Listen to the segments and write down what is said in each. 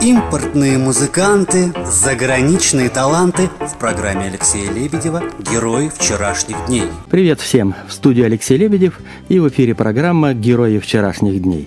Импортные музыканты, заграничные таланты в программе Алексея Лебедева «Герои вчерашних дней». Привет всем! В студии Алексей Лебедев и в эфире программа «Герои вчерашних дней».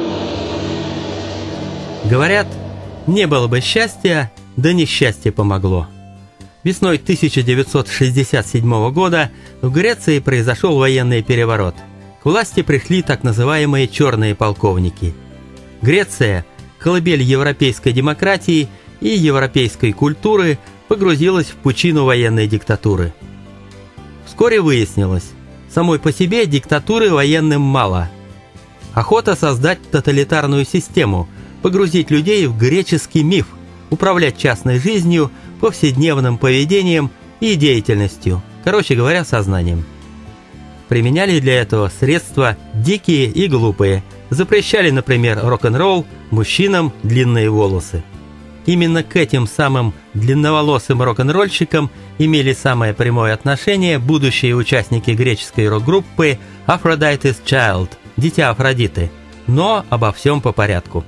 Говорят, не было бы счастья, да несчастье помогло. Весной 1967 года в Греции произошел военный переворот. К власти пришли так называемые «черные полковники». Греция, колыбель европейской демократии и европейской культуры, погрузилась в пучину военной диктатуры. Вскоре выяснилось, самой по себе диктатуры военным мало. Охота создать тоталитарную систему, погрузить людей в греческий миф, управлять частной жизнью, повседневным поведением и деятельностью, короче говоря, сознанием. Применяли для этого средства дикие и глупые. Запрещали, например, рок-н-ролл, мужчинам длинные волосы. Именно к этим самым длинноволосым рок-н-ролльщикам имели самое прямое отношение будущие участники греческой рок-группы Aphrodite's Child, Дитя Афродиты. Но обо всем по порядку.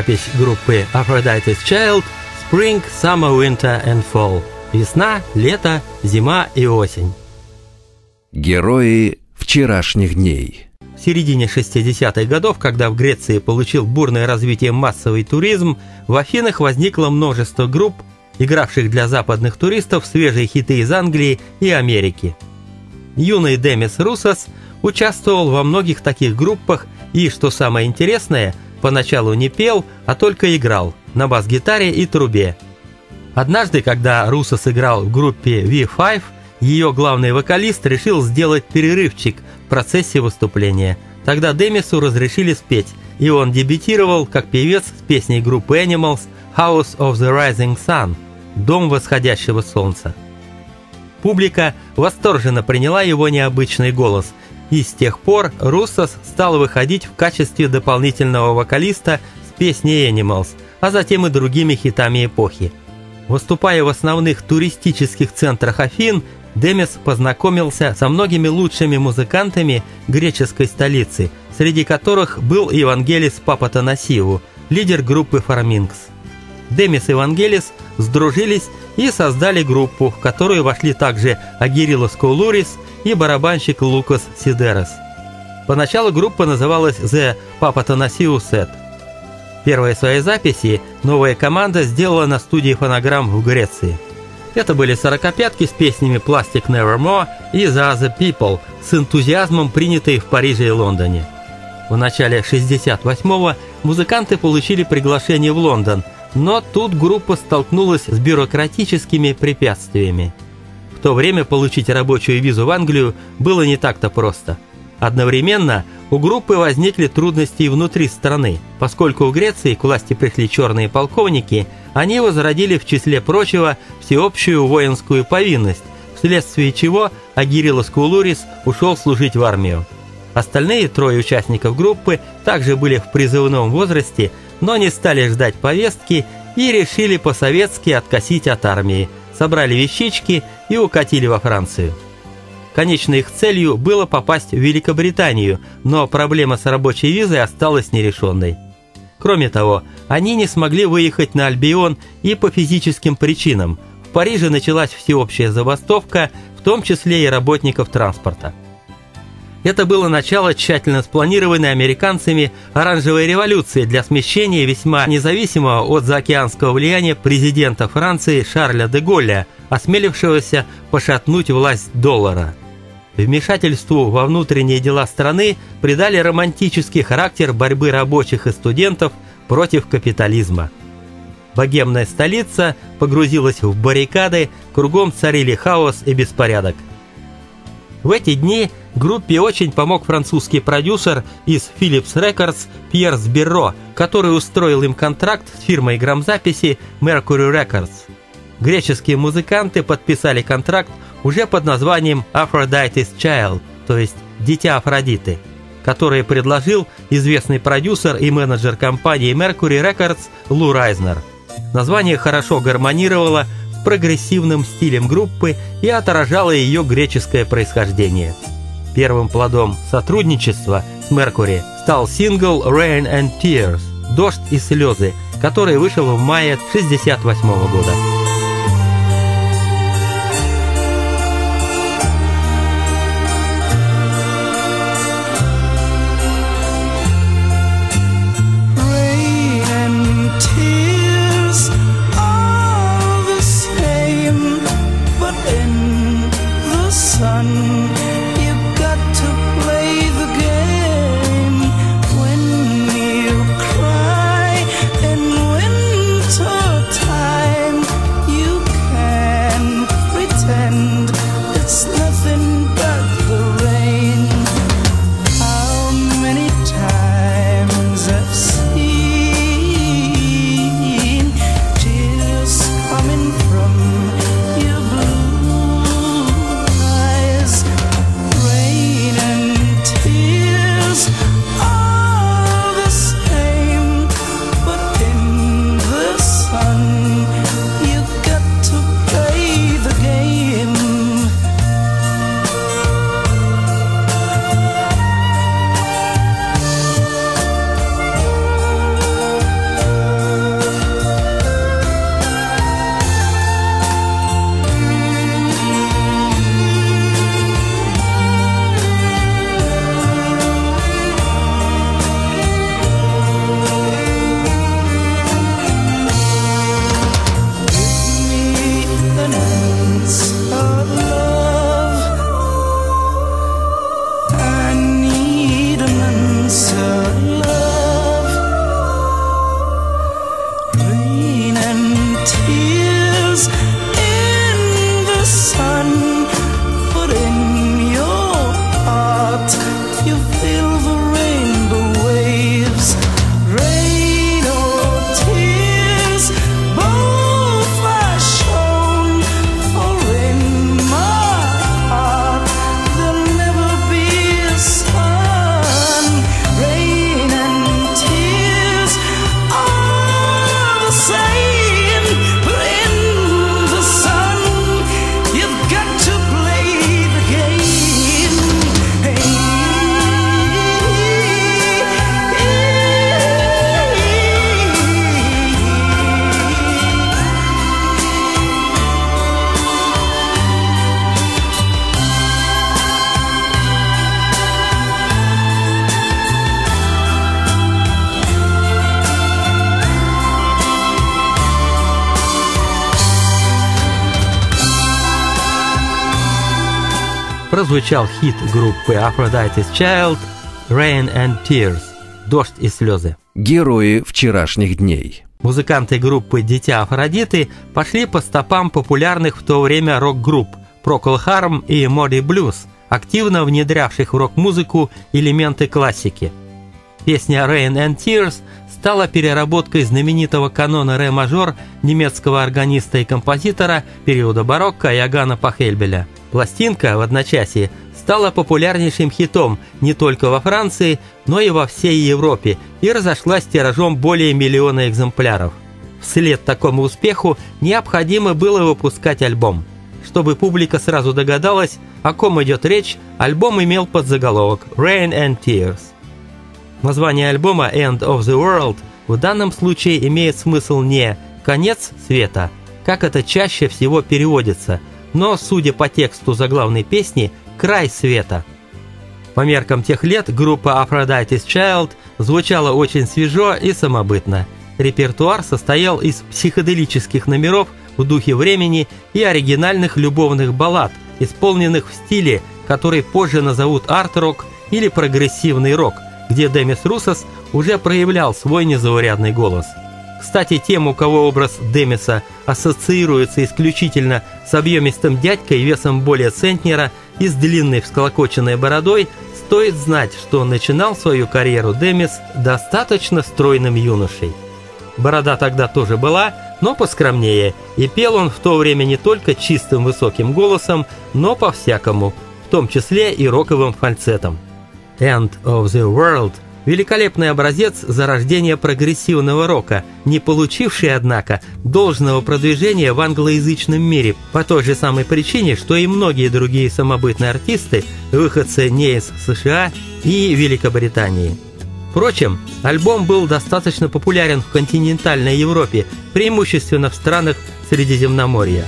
запись группы Aphrodite's Child «Spring, Summer, Winter and Fall» – весна, лето, зима и осень. Герои вчерашних дней. В середине 60-х годов, когда в Греции получил бурное развитие массовый туризм, в Афинах возникло множество групп, игравших для западных туристов свежие хиты из Англии и Америки. Юный Демис Русос участвовал во многих таких группах и, что самое интересное, поначалу не пел, а только играл на бас-гитаре и трубе. Однажды, когда Русос играл в группе V5, ее главный вокалист решил сделать перерывчик в процессе выступления. Тогда Демису разрешили спеть, и он дебютировал как певец с песней группы Animals «House of the Rising Sun» – «Дом восходящего солнца». Публика восторженно приняла его необычный голос, и с тех пор Русос стал выходить в качестве дополнительного вокалиста с песней Animals, а затем и другими хитами эпохи. Выступая в основных туристических центрах Афин, Демис познакомился со многими лучшими музыкантами греческой столицы, среди которых был и Вангелис Папатанасиу, лидер группы Форминкс. Демис и Вангелис сдружились и создали группу, в которую вошли также Агирилос Коулурис и барабанщик Лукас Сидерос. Поначалу группа называлась The Papatanasiou Set. Первые свои записи новая команда сделала на студии фонограмм в Греции. Это были сорокопятки с песнями Plastic Nevermore и The Other People, с энтузиазмом принятые в Париже и Лондоне. В начале 68-го музыканты получили приглашение в Лондон, но тут группа столкнулась с бюрократическими препятствиями. В то время получить рабочую визу в Англию было не так-то просто. Одновременно у группы возникли трудности и внутри страны, поскольку в Греции к власти пришли черные полковники, они возродили в числе прочего всеобщую воинскую повинность, вследствие чего Агирилос Коулурис ушел служить в армию. Остальные трое участников группы также были в призывном возрасте, но не стали ждать повестки и решили по-советски откосить от армии, собрали вещички и укатили во Францию. Конечной их целью было попасть в Великобританию, но проблема с рабочей визой осталась нерешенной. Кроме того, они не смогли выехать на Альбион и по физическим причинам. В Париже началась всеобщая забастовка, в том числе и работников транспорта. Это было начало тщательно спланированной американцами оранжевой революции для смещения весьма независимого от заокеанского влияния президента Франции Шарля де Голля, осмелившегося пошатнуть власть доллара. Вмешательству во внутренние дела страны придали романтический характер борьбы рабочих и студентов против капитализма. Богемная столица погрузилась в баррикады, кругом царили хаос и беспорядок. В эти дни группе очень помог французский продюсер из Philips Records Пьер Сберро, который устроил им контракт с фирмой грамзаписи Mercury Records. Греческие музыканты подписали контракт уже под названием Aphrodite's Child, то есть «Дитя Афродиты», который предложил известный продюсер и менеджер компании Mercury Records Лу Райзнер. Название хорошо гармонировало с прогрессивным стилем группы и отражало ее греческое происхождение. Первым плодом сотрудничества с Mercury стал сингл «Rain and Tears» – «Дождь и слезы», который вышел в мае 1968 года. прозвучал хит группы Aphrodite's Child «Rain and Tears» – «Дождь и слезы». Герои вчерашних дней. Музыканты группы «Дитя Афродиты» пошли по стопам популярных в то время рок-групп Procol Harum и Moody Blues, активно внедрявших в рок-музыку элементы классики. Песня «Rain and Tears» стала переработкой знаменитого канона ре-мажор немецкого органиста и композитора периода барокко Иоганна Пахельбеля. Пластинка в одночасье стала популярнейшим хитом не только во Франции, но и во всей Европе и разошлась тиражом более миллиона экземпляров. Вслед такому успеху необходимо было выпускать альбом. Чтобы публика сразу догадалась, о ком идет речь, альбом имел подзаголовок «Rain and Tears». Название альбома «End of the World» в данном случае имеет смысл не «конец света», как это чаще всего переводится, но, судя по тексту заглавной песни, «край света». По меркам тех лет группа Aphrodite's Child звучала очень свежо и самобытно. Репертуар состоял из психоделических номеров в духе времени и оригинальных любовных баллад, исполненных в стиле, который позже назовут арт-рок или прогрессивный рок, где Демис Руссос уже проявлял свой незаурядный голос. Кстати, тем, у кого образ Демиса ассоциируется исключительно с объемистым дядькой весом более центнера и с длинной всколокоченной бородой, стоит знать, что начинал свою карьеру Демис достаточно стройным юношей. Борода тогда тоже была, но поскромнее, и пел он в то время не только чистым высоким голосом, но по-всякому, в том числе и роковым фальцетом. «End of the World» – великолепный образец зарождения прогрессивного рока, не получивший, однако, должного продвижения в англоязычном мире по той же самой причине, что и многие другие самобытные артисты, выходцы не из США и Великобритании. Впрочем, альбом был достаточно популярен в континентальной Европе, преимущественно в странах Средиземноморья.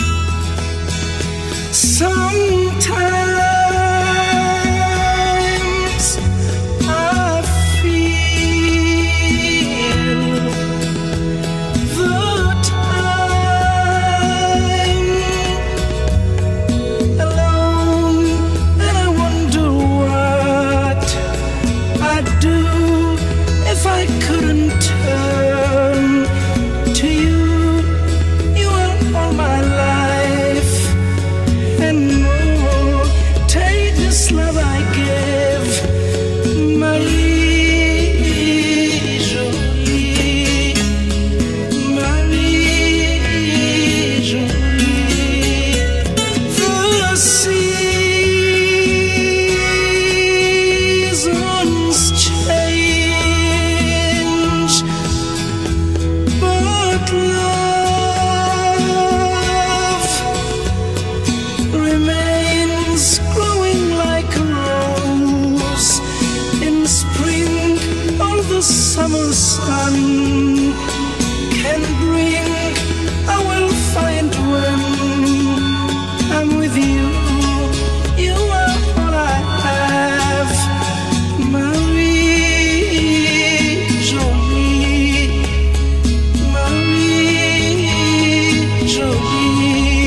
Summer sun can bring, I will find when I'm with you. You are all I have, Marie Jolie, Marie Jolie.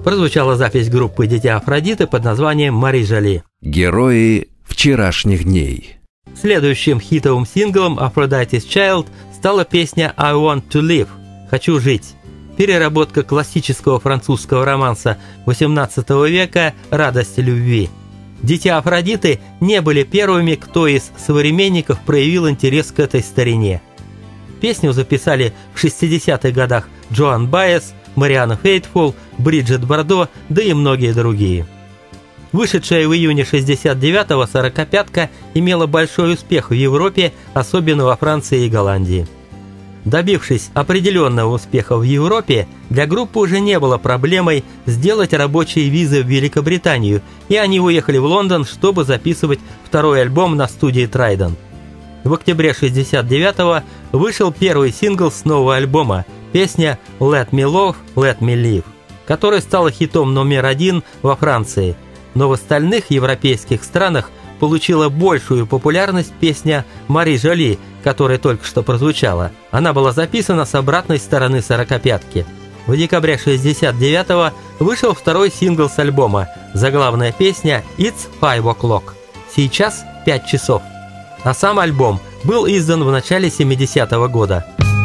Прозвучала запись группы «Дитя Афродиты» под названием «Мари Жоли». Герои вчерашних дней. Следующим хитовым синглом Aphrodite's Child стала песня «I Want to Live» – «Хочу жить». Переработка классического французского романса XVIII века «Радость любви». Дитя Афродиты не были первыми, кто из современников проявил интерес к этой старине. Песню записали в 60-х годах Джоан Баэс, Марианна Фейтфул, Бриджит Бардо, да и многие другие. Вышедшая в июне 69-го «Сорокопятка» имела большой успех в Европе, особенно во Франции и Голландии. Добившись определенного успеха в Европе, для группы уже не было проблемой сделать рабочие визы в Великобританию, и они уехали в Лондон, чтобы записывать второй альбом на студии Trident. В октябре 69-го вышел первый сингл с нового альбома, песня «Let Me Love, Let Me Live», которая стала хитом номер 1 во Франции, но в остальных европейских странах получила большую популярность песня «Мари Жоли», которая только что прозвучала. Она была записана с обратной стороны «Сорокопятки». В декабре 69-го вышел второй сингл с альбома, заглавная песня «It's 5 o'clock» – «Сейчас 5 часов». А сам альбом был издан в начале 70-го года.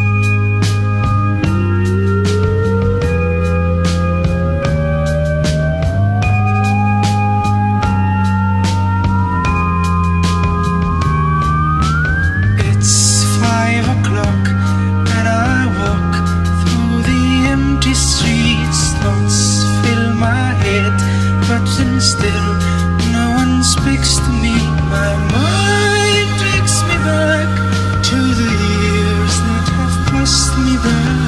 Still, no one speaks to me. My mind takes me back to the years that have passed me by.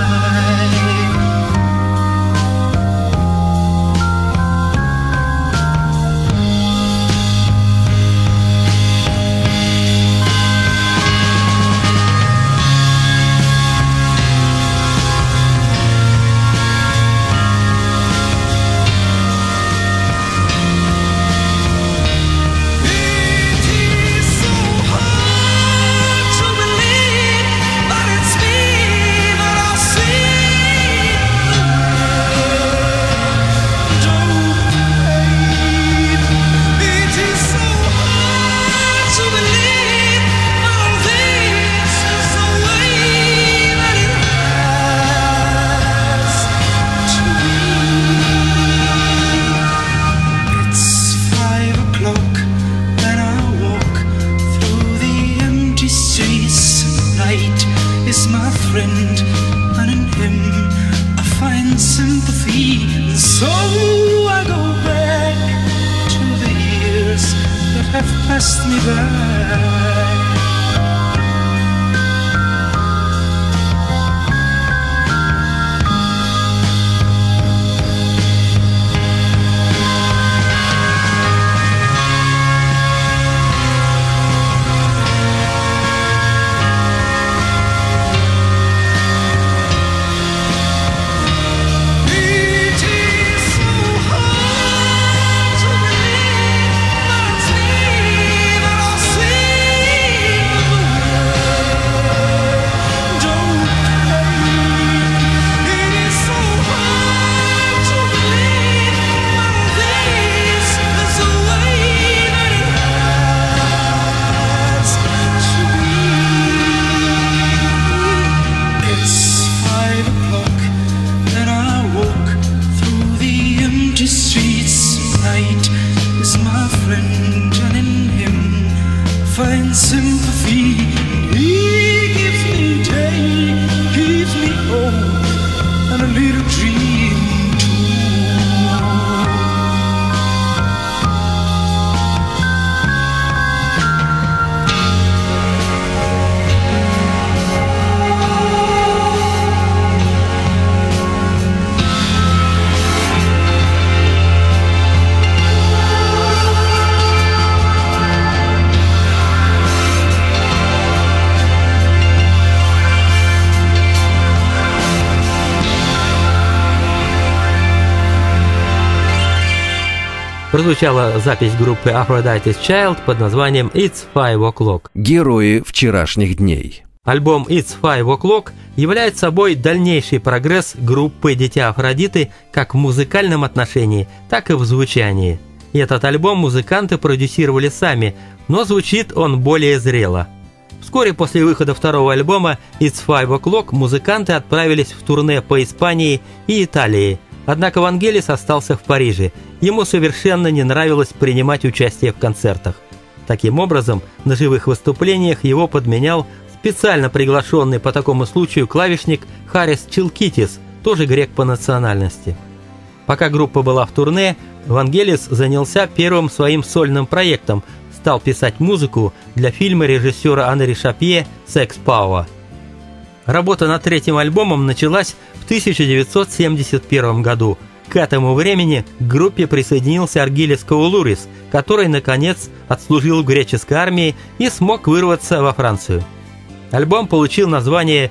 So I go back to the years that have passed me by. Find sympathy. He gives me day, gives me hope, and a little dream too. Прозвучала запись группы Aphrodite's Child под названием «It's 5 o'clock». Герои вчерашних дней. Альбом «It's 5 O'Clock» является собой дальнейший прогресс группы «Дитя Афродиты» как в музыкальном отношении, так и в звучании. И этот альбом музыканты продюсировали сами, но звучит он более зрело. Вскоре после выхода второго альбома «It's 5 O'Clock» музыканты отправились в турне по Испании и Италии, однако Вангелис остался в Париже. Ему совершенно не нравилось принимать участие в концертах. Таким образом, на живых выступлениях его подменял специально приглашенный по такому случаю клавишник Харис Чилкитис, тоже грек по национальности. Пока группа была в турне, Вангелис занялся первым своим сольным проектом, стал писать музыку для фильма режиссера Анри Шапье «Sex Power». Работа над третьим альбомом началась в 1971 году. К этому времени к группе присоединился Аргилис Каулурис, который, наконец, отслужил в греческой армии и смог вырваться во Францию. Альбом получил название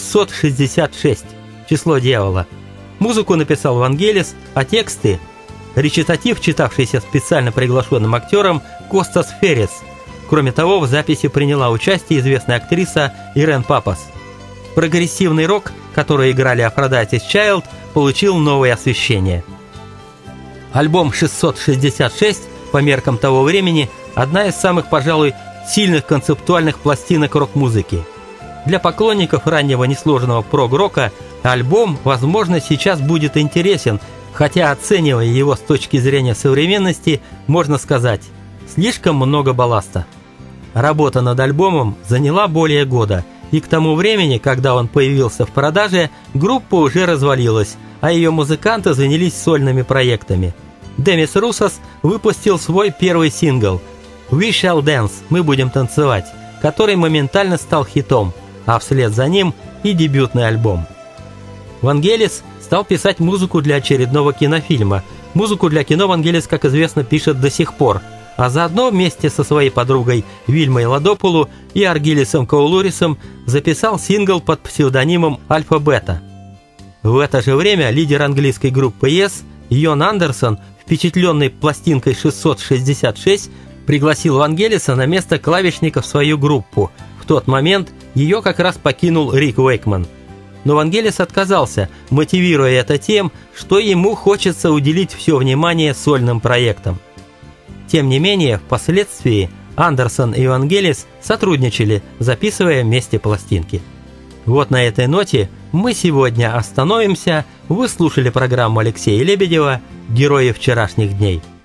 «666» – число дьявола. Музыку написал Вангелис, а тексты – речитатив, читавшийся специально приглашенным актером Костас Феррис. Кроме того, в записи приняла участие известная актриса Ирен Папас. Прогрессивный рок, который играли Aphrodite's Child, получил новое освещение. Альбом 666 по меркам того времени одна из самых, пожалуй, сильных концептуальных пластинок рок-музыки. Для поклонников раннего несложного прог-рока альбом, возможно, сейчас будет интересен, хотя, оценивая его с точки зрения современности, можно сказать, слишком много балласта. Работа над альбомом заняла более года, и к тому времени, когда он появился в продаже, группа уже развалилась, а ее музыканты занялись сольными проектами. Демис Русос выпустил свой первый сингл «We Shall Dance» – «Мы будем танцевать», который моментально стал хитом, а вслед за ним и дебютный альбом. Вангелис стал писать музыку для очередного кинофильма. Музыку для кино Вангелис, как известно, пишет до сих пор, а заодно вместе со своей подругой Вильмой Ладопулу и Аргилисом Каулурисом записал сингл под псевдонимом «Альфа-Бета». В это же время лидер английской группы Yes, Йон Андерсон, впечатленный пластинкой 666, пригласил Вангелиса на место клавишника в свою группу. В тот момент ее как раз покинул Рик Уэйкман. Но Вангелис отказался, мотивируя это тем, что ему хочется уделить все внимание сольным проектам. Тем не менее, впоследствии Андерсон и Вангелис сотрудничали, записывая вместе пластинки. Вот на этой ноте мы сегодня остановимся. Вы слушали программу Алексея Лебедева «Герои вчерашних дней».